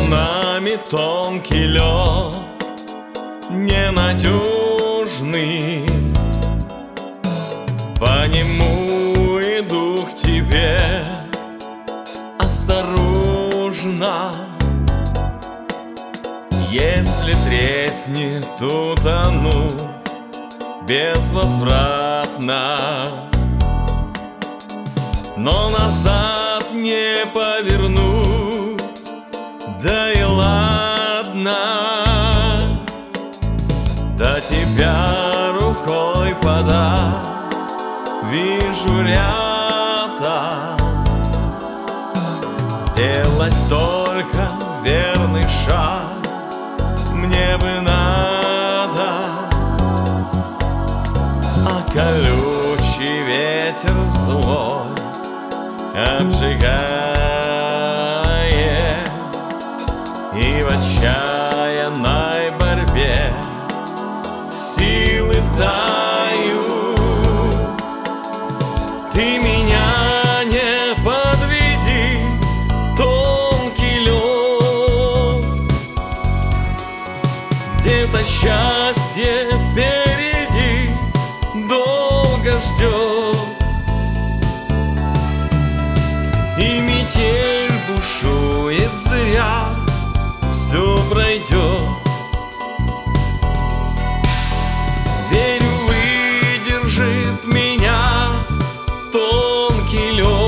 нами тонкий лед, ненадежный. По нему иду к тебе осторожно. Если треснет, утону безвозвратно, но назад не повернуть, да и ладно. До тебя рукой подать, вижу рядом. Сделать только верный шаг мне бы надо, а колючий ветер злой обжигает, и в отчаянной борьбе силы тают. Ты меня не подведи, тонкий лед, где-то счастье впереди долго ждет, и метель бушует зря, все пройдет. Верю, выдержит меня тонкий лед.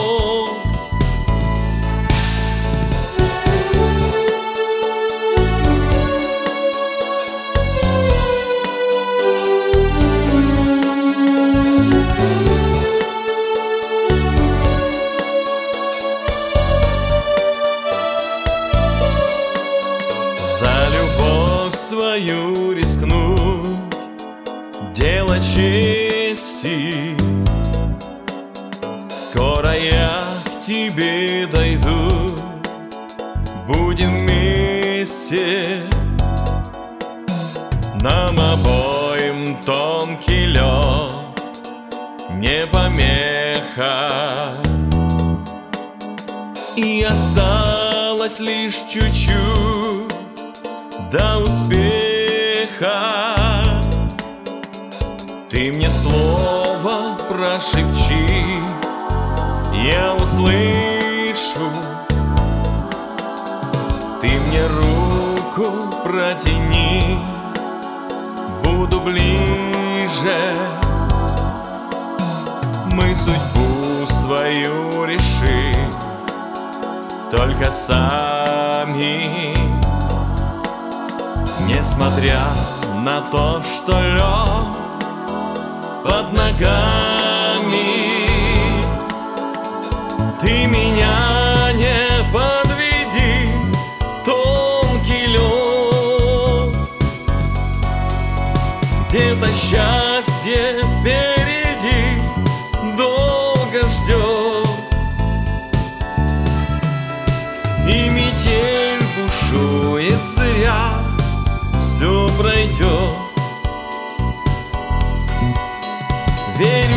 За любовь свою рискнуть, дело чести. Скоро я к тебе дойду, будем вместе. Нам обоим тонкий лед не помеха, и осталось лишь чуть-чуть до успеха. Ты мне слово прошепчи, я услышу. Ты мне руку протяни, буду ближе. Мы судьбу свою решим только сами, несмотря на то, что лед под ногами. Ты меня не подведи, тонкий лед, где-то счастье впереди долго ждет, и метель бушует зря, все пройдет. Верь,